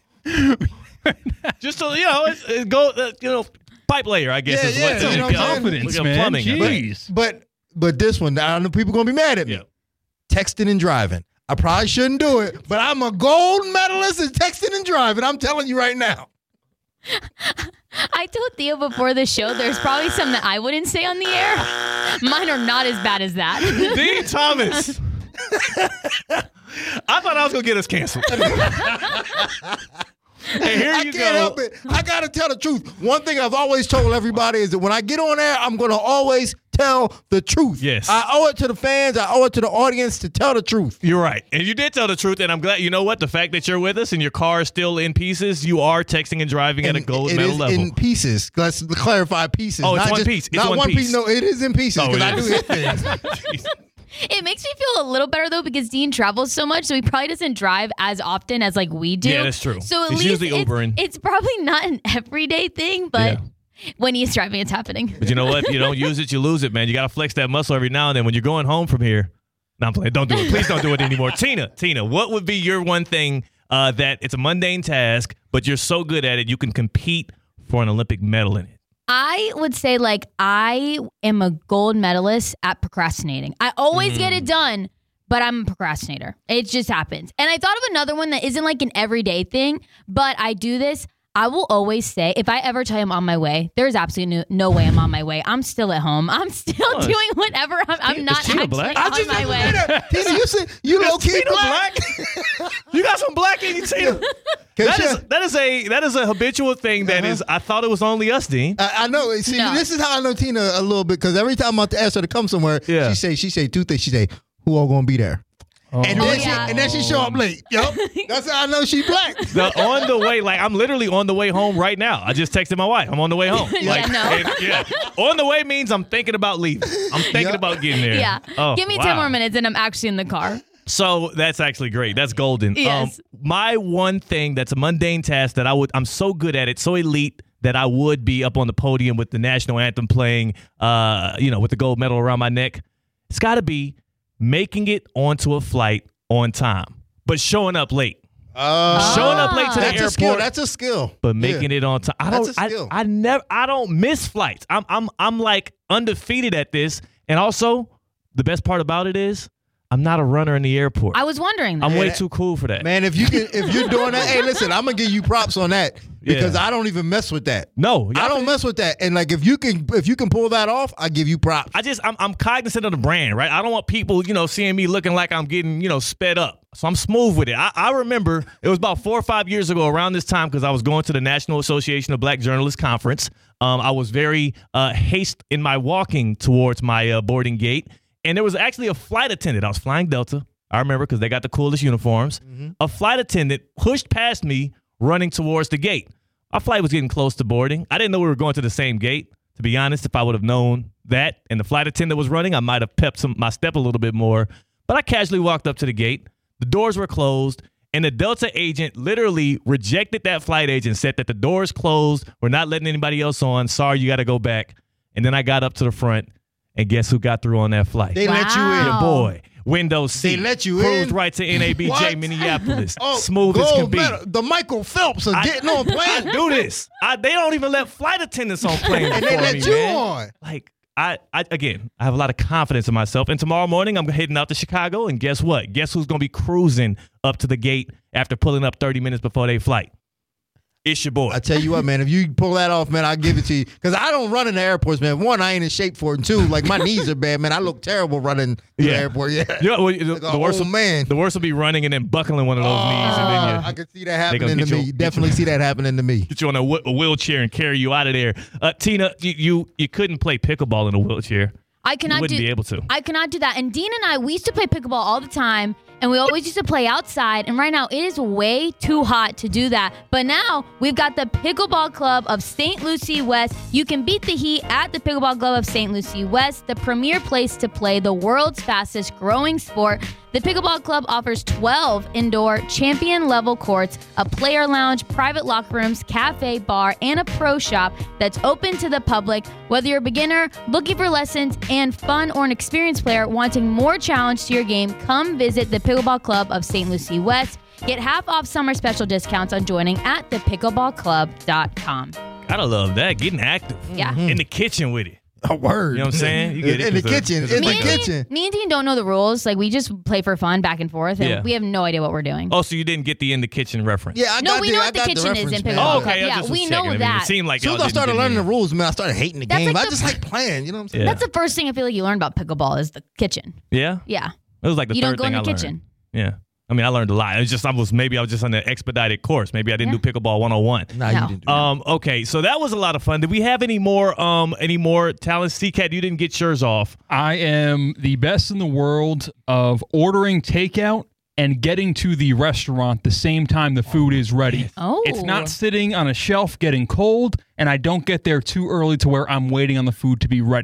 Just so you know, it's, it's go uh, you know pipe layer I guess Yeah, is yeah, what you uh, know what I'm saying? Confidence, like, uh, man. plumbing, I think. Jeez. But but this one, I know people gonna be mad at me. Yeah. Texting and driving. I probably shouldn't do it, but I'm a gold medalist in texting and driving. I'm telling you right now. I told Theo before the show, there's probably some that I wouldn't say on the air. Mine are not as bad as that. Dean Thomas. I thought I was gonna get us canceled. Hey, here I you can't go. help it. I gotta tell the truth. One thing I've always told everybody is that when I get on air, I'm gonna always tell the truth. Yes. I owe it to the fans. I owe it to the audience to tell the truth. You're right. And you did tell the truth. And I'm glad, you know what? The fact that you're with us and your car is still in pieces, you are texting and driving at a And gold it medal is level. in pieces. Let's clarify pieces. Oh, it's not one just- piece. It's not one one piece. No, it is in pieces Oh, because it I do is. hit things. Jeez. It makes me feel a little better though because Dean travels so much, so he probably doesn't drive as often as like we do. Yeah, that's true. So at He's least usually it's, Ubering. it's probably not an everyday thing, but Yeah. when he's driving, it's happening. But you know what? If you don't use it, you lose it, man. You got to flex that muscle every now and then when you're going home from here. No, I'm playing. Don't do it. Please don't do it anymore. Tina, Tina, what would be your one thing uh, that it's a mundane task, but you're so good at it, you can compete for an Olympic medal in it? I would say like I am a gold medalist at procrastinating. I always Mm. get it done, but I'm a procrastinator. It just happens. And I thought of another one that isn't like an everyday thing, but I do this. I will always say, if I ever tell you I'm on my way, there's absolutely no, no way I'm on my way. I'm still at home. I'm still Oh, doing whatever. I'm, I'm not Tina actually black? on I just my never way. knew that. Tina, you see, you Is low key Tina black. You got some black in you, Tina. That is, that is a that is a habitual thing that Uh-huh. is. I thought it was only us, Dean. I, I know. See, No. this is how I know Tina a little bit because every time I ask her to come somewhere, Yeah. she say she say two things. She say, "Who all gonna be there?" And then Oh, she yeah. and then she show up late. Yup, that's how I know she black. The, on the way, like I'm literally on the way home right now. I just texted my wife. I'm on the way home. Yeah, Like, no. and, yeah. On the way means I'm thinking about leaving. I'm thinking Yep. about getting there. Yeah. Oh, Give me wow. ten more minutes and I'm actually in the car. So that's actually great. That's golden. Yes. Um, my one thing that's a mundane task that I would, I'm so good at it, so elite that I would be up on the podium with the national anthem playing, uh, you know, with the gold medal around my neck. It's got to be making it onto a flight on time, but showing up late. Uh, Showing up late to the that's airport. a skill. That's a skill. But making Yeah. it on time, I That's don't. a skill. I, I never. I don't miss flights. I'm. I'm. I'm like undefeated at this. And also, the best part about it is, I'm not a runner in the airport. I was wondering that. I'm way Man, too cool for that. Man, if you can, if you're doing that, hey, listen, I'm gonna give you props on that because Yeah. I don't even mess with that. No, I don't mess with that. And like, if you can, if you can pull that off, I give you props. I just. I'm. I'm cognizant of the brand, right? I don't want people, you know, seeing me looking like I'm getting, you know, sped up. So I'm smooth with it. I, I remember it was about four or five years ago around this time because I was going to the National Association of Black Journalists conference. Um, I was very uh, haste in my walking towards my uh, boarding gate. And there was actually a flight attendant. I was flying Delta. I remember because they got the coolest uniforms. Mm-hmm. A flight attendant pushed past me running towards the gate. Our flight was getting close to boarding. I didn't know we were going to the same gate. To be honest, if I would have known that and the flight attendant was running, I might have pepped some, my step a little bit more. But I casually walked up to the gate. The doors were closed. And the Delta agent literally rejected that flight agent, said that the doors closed. We're not letting anybody else on. Sorry, you got to go back. And then I got up to the front. And guess who got through on that flight? They let you in. Your boy. Window seat. They let you Cruised in? right to N A B J What? Minneapolis. Oh, Smooth as gold can be. medal. The Michael Phelps of I- getting on planes. I do this. I, they don't even let flight attendants on planes And they before let me, you man. on. Like, I, I, again, I have a lot of confidence in myself. And tomorrow morning, I'm heading out to Chicago. And guess what? Guess who's going to be cruising up to the gate after pulling up thirty minutes before they flight? It's your boy. I tell you what, man, if you pull that off, man, I'll give it to you. Because I don't run in the airports, man. One, I ain't in shape for it. And two, like my knees are bad, man. I look terrible running to the airport. Yeah. You know, well, the, Like the a worst old will, man. The worst will be running and then buckling one of those knees. And then you, I can see that they gonna happening to get you- me. get Definitely you- see that happening to me. Get you on a, wh- a wheelchair and carry you out of there. Uh, Tina, you, you you couldn't play pickleball in a wheelchair. I cannot you wouldn't do, be able to. I cannot do that. And Dean and I, we used to play pickleball all the time, and we always used to play outside. And right now, it is way too hot to do that. But now we've got the Pickleball Club of Saint Lucie West. You can beat the heat at the Pickleball Club of Saint Lucie West, the premier place to play the world's fastest growing sport. The Pickleball Club offers twelve indoor champion-level courts, a player lounge, private locker rooms, cafe, bar, and a pro shop that's open to the public. Whether you're a beginner, looking for lessons and fun, or an experienced player wanting more challenge to your game, come visit the Pickleball Club of Saint Lucie West. Get half off summer special discounts on joining at the pickleball club dot com. Gotta love that. Getting active. Yeah. In the kitchen with it. A word. You know what I'm saying? You get it. In the 'cause of- kitchen. 'cause In of the like a- kitchen. Me and Dean don't know the rules. Like, we just play for fun back and forth, and Yeah. we have no idea what we're doing. Oh, so you didn't get the in the kitchen reference? Yeah, I No, got we the, know I what the got kitchen is in reference, Pickleball man. Oh, Club. okay. I Yeah, just was we checking. know I mean, that. It seemed like As soon as y'all I started didn't- learning the didn't- rules, man, I started hating the That's game. like I the- just like playing. You know what I'm saying? Yeah. That's the first thing I feel like you learn about pickleball is the kitchen. Yeah? Yeah. It was like the You don't third go in thing the I learned. kitchen. Yeah. I mean, I learned a lot. It was just I was maybe I was just on the expedited course. Maybe I didn't Yeah. do pickleball one oh one. Nah, No. you didn't do Um, okay, so that was a lot of fun. Did we have any more um any more talents? C-Cat, you didn't get yours off. I am the best in the world of ordering takeout and getting to the restaurant the same time the food is ready. Oh. It's not sitting on a shelf getting cold, and I don't get there too early to where I'm waiting on the food to be ready.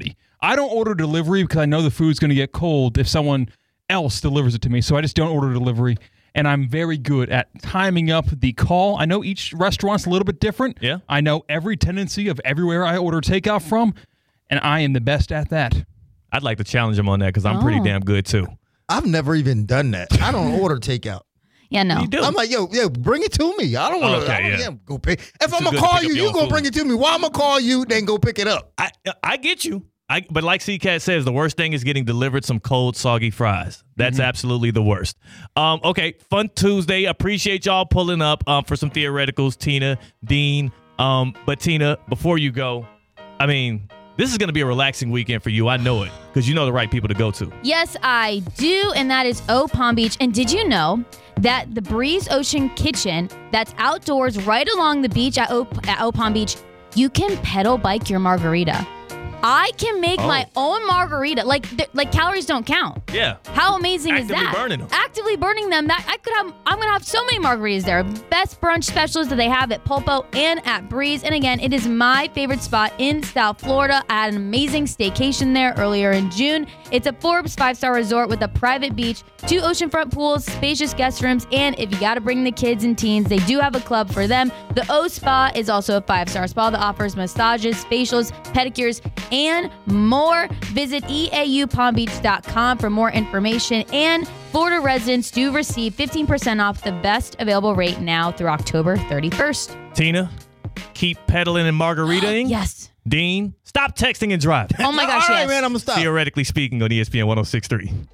I don't order delivery because I know the food's going to get cold if someone else delivers it to me. So I just don't order delivery. And I'm very good at timing up the call. I know each restaurant's a little bit different. Yeah. I know every tendency of everywhere I order takeout from, and I am the best at that. I'd like to challenge him on that because I'm oh. pretty damn good too. I've never even done that. I don't order takeout. Yeah, no. You do. I'm like, yo, yo, bring it to me. I don't want to. Okay, yeah. yeah, go pick. If I'm gonna call you, you gonna bring it to me. Why I'm gonna call you, then go pick it up? I I get you. I, but like C-Cat says, the worst thing is getting delivered some cold, soggy fries. That's mm-hmm. absolutely the worst. Um, okay, fun Tuesday. Appreciate y'all pulling up um, for some theoreticals, Tina, Dean. Um, but Tina, before you go, I mean, this is going to be a relaxing weekend for you. I know it because you know the right people to go to. Yes, I do, and that is O Palm Beach. And did you know that the Breeze Ocean Kitchen that's outdoors right along the beach at O, at O Palm Beach, you can pedal bike your margarita. I can make oh. my own margarita. Like, like calories don't count. Yeah. How amazing Actively is that? Actively burning them. Actively burning them. That I could have. I'm gonna have so many margaritas there. Best brunch specials that they have at Pulpo and at Breeze. And again, it is my favorite spot in South Florida. I had an amazing staycation there earlier in June. It's a Forbes five-star resort with a private beach, two oceanfront pools, spacious guest rooms, and if you got to bring the kids and teens, they do have a club for them. The O Spa is also a five-star spa that offers massages, facials, pedicures, and more. Visit E A U palm beach dot com for more information. And Florida residents do receive fifteen percent off the best available rate now through October thirty-first. Tina, keep pedaling and margaritaing. Yes. Dean, stop texting and drive. Oh my gosh, All right, yes. man, I'm going to stop. Theoretically speaking on E S P N one oh six point three.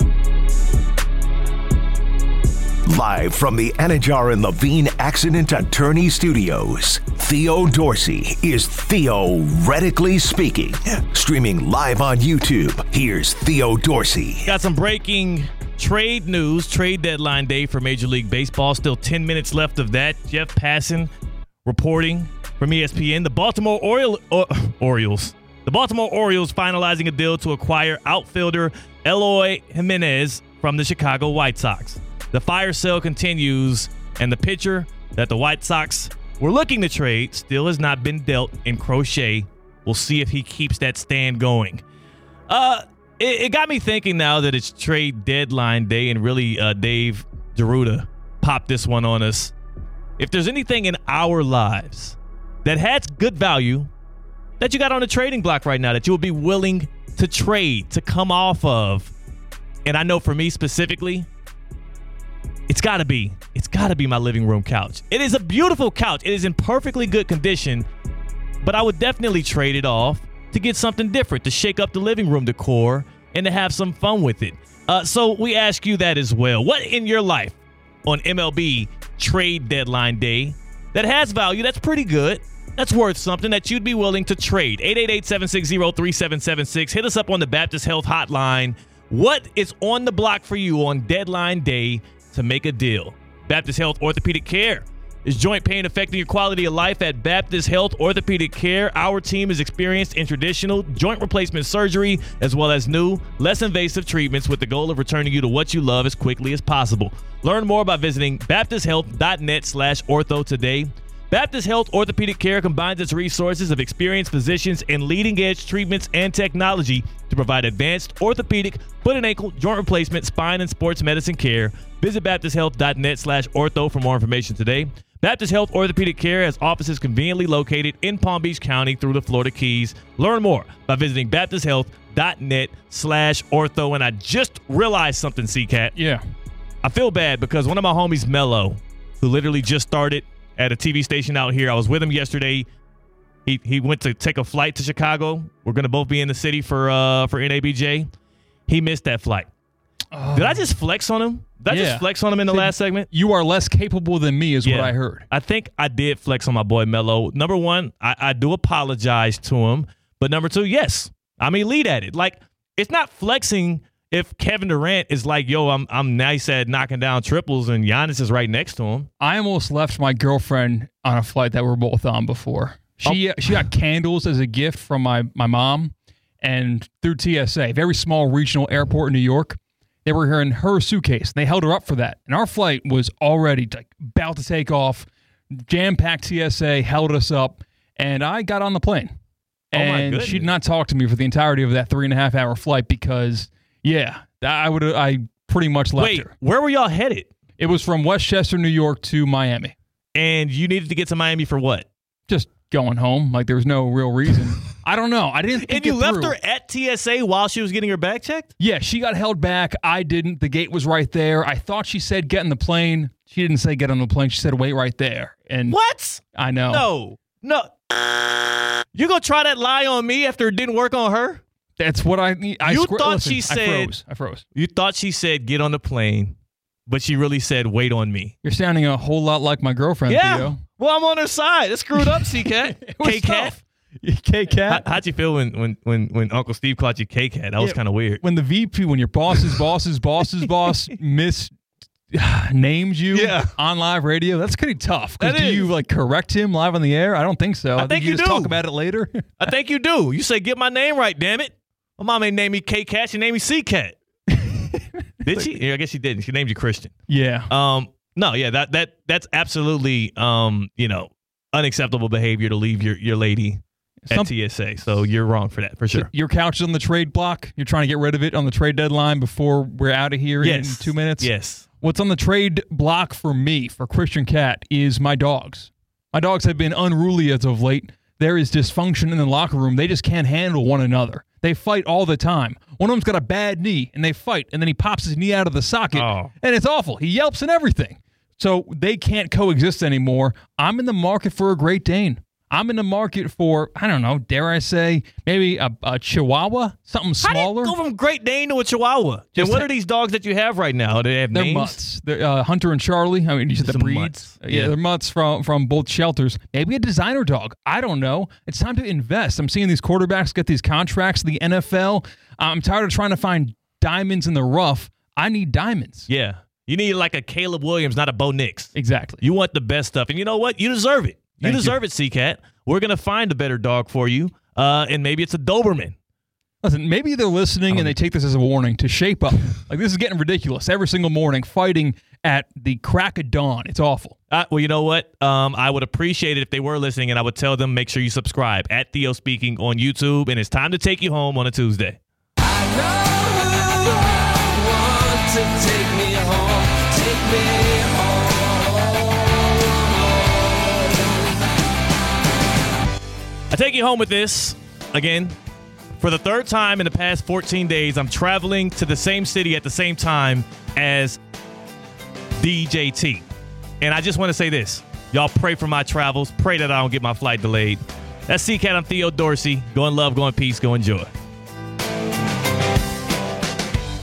Live from the Anajar and Levine Accident Attorney Studios, Theo Dorsey is Theoretically Speaking. Streaming live on YouTube, here's Theo Dorsey. Got some breaking trade news, trade deadline day for Major League Baseball. Still ten minutes left of that. Jeff Passan reporting from E S P N. The Baltimore Oriole, or, Orioles. The Baltimore Orioles finalizing a deal to acquire outfielder Eloy Jimenez from the Chicago White Sox. The fire sale continues, and the pitcher that the White Sox were looking to trade still has not been dealt in Crochet. We'll see if he keeps that stand going. Uh, it, it got me thinking now that it's trade deadline day, and really uh, Dave Deruta popped this one on us. If there's anything in our lives that has good value that you got on the trading block right now that you would be willing to trade, to come off of, and I know for me specifically, It's gotta be, it's gotta be my living room couch. It is a beautiful couch. It is in perfectly good condition, but I would definitely trade it off to get something different, to shake up the living room decor and to have some fun with it. Uh, so we ask you that as well. What in your life on M L B trade deadline day that has value, that's pretty good, that's worth something that you'd be willing to trade? eight eight eight, seven six zero, three seven seven six. Hit us up on the Baptist Health Hotline. What is on the block for you on deadline day to make a deal? Baptist Health Orthopedic Care. Is joint pain affecting your quality of life? At Baptist Health Orthopedic Care, our team is experienced in traditional joint replacement surgery as well as new, less invasive treatments with the goal of returning you to what you love as quickly as possible. Learn more by visiting baptist health dot net slash ortho today. Baptist Health Orthopedic Care combines its resources of experienced physicians and leading-edge treatments and technology to provide advanced orthopedic, foot and ankle, joint replacement, spine, and sports medicine care. Visit baptist health dot net slash ortho for more information today. Baptist Health Orthopedic Care has offices conveniently located in Palm Beach County through the Florida Keys. Learn more by visiting baptist health dot net slash ortho. And I just realized something, C-Cat. Yeah. I feel bad because one of my homies, Mello, who literally just started at a T V station out here. I was with him yesterday. He he went to take a flight to Chicago. We're going to both be in the city for uh for N A B J. He missed that flight. Oh. Did I just flex on him? Did I yeah. just flex on him in the so last segment? You are less capable than me is yeah. what I heard. I think I did flex on my boy Mello. Number one, I, I do apologize to him. But number two, yes, I'm elite at it. Like, it's not flexing if Kevin Durant is like, yo, I'm I'm nice at knocking down triples and Giannis is right next to him. I almost left my girlfriend on a flight that we were both on before. She oh. she got candles as a gift from my, my mom, and through T S A, very small regional airport in New York. They were here in her suitcase. They held her up for that. And our flight was already like about to take off. Jam-packed T S A held us up, and I got on the plane. Oh, my And goodness. she did not talk to me for the entirety of that three and a half hour flight because, yeah, I would I pretty much left Wait, her. where were y'all headed? It was from Westchester, New York to Miami. And you needed to get to Miami for what? Just going home. Like there was no real reason. I don't know. I didn't think And you it left through. her at T S A while she was getting her bag checked? Yeah, she got held back. I didn't. The gate was right there. I thought she said get in the plane. She didn't say get on the plane. She said wait right there. And What? I know. No. No. You gonna try that lie on me after it didn't work on her? That's what I. I You squ- thought listen, she I said. froze. I froze. You thought she said get on the plane, but she really said wait on me. You're sounding a whole lot like my girlfriend, Yeah. Theo. Well, I'm on her side. It's screwed up, C-Cat. was K-Cat. K-Cat. How, how'd you feel when, when, when, when Uncle Steve called you K-Cat? That was Yeah, kind of weird. When the V P, when your boss's boss's boss's boss mis names you Yeah. on live radio, that's pretty tough. 'Cause That do is. you like correct him live on the air? I don't think so. I think you, you just do. talk about it later. I think you do. You say get my name right, damn it. My mom ain't named me K-Cat. She named me C-Cat. Did she? Yeah, I guess she didn't. She named you Christian. Yeah. Um. No. Yeah. That that that's absolutely um. You know, unacceptable behavior to leave your your lady at Some- T S A. So you're wrong for that for sure. Your couch is on the trade block. You're trying to get rid of it on the trade deadline before we're out of here Yes. in two minutes. Yes. What's on the trade block for me, for Christian Cat, is my dogs. My dogs have been unruly as of late. There is dysfunction in the locker room. They just can't handle one another. They fight all the time. One of them's got a bad knee, and they fight, and then he pops his knee out of the socket, Oh. and it's awful. He yelps and everything. So they can't coexist anymore. I'm in the market for a Great Dane. I'm in the market for, I don't know, dare I say, maybe a, a Chihuahua, something smaller. How do you go from Great Dane to a Chihuahua? Just and what ha- are these dogs that you have right now? Do they have They're names? mutts. They're uh, Hunter and Charlie. I mean, you said the Some breeds. mutts. Uh, Yeah, Yeah. they're mutts from from both shelters. Maybe a designer dog. I don't know. It's time to invest. I'm seeing these quarterbacks get these contracts. The N F L. I'm tired of trying to find diamonds in the rough. I need diamonds. Yeah. You need like a Caleb Williams, not a Bo Nix. Exactly. You want the best stuff. And you know what? You deserve it. You Thank you. deserve it, C-Cat. We're going to find a better dog for you. Uh, and maybe it's a Doberman. Listen, maybe they're listening and they take this as a warning to shape up. Like, this is getting ridiculous. Every single morning, fighting at the crack of dawn. It's awful. Uh, well, you know what? Um, I would appreciate it if they were listening, and I would tell them make sure you subscribe at Theo Speaking on YouTube. And it's time to take you home on a Tuesday. I take you home with this. Again, for the third time in the past fourteen days, I'm traveling to the same city at the same time as D J T. And I just want to say this. Y'all pray for my travels. Pray that I don't get my flight delayed. That's C-Cat. I'm Theo Dorsey. Go in love, go in peace, go in joy.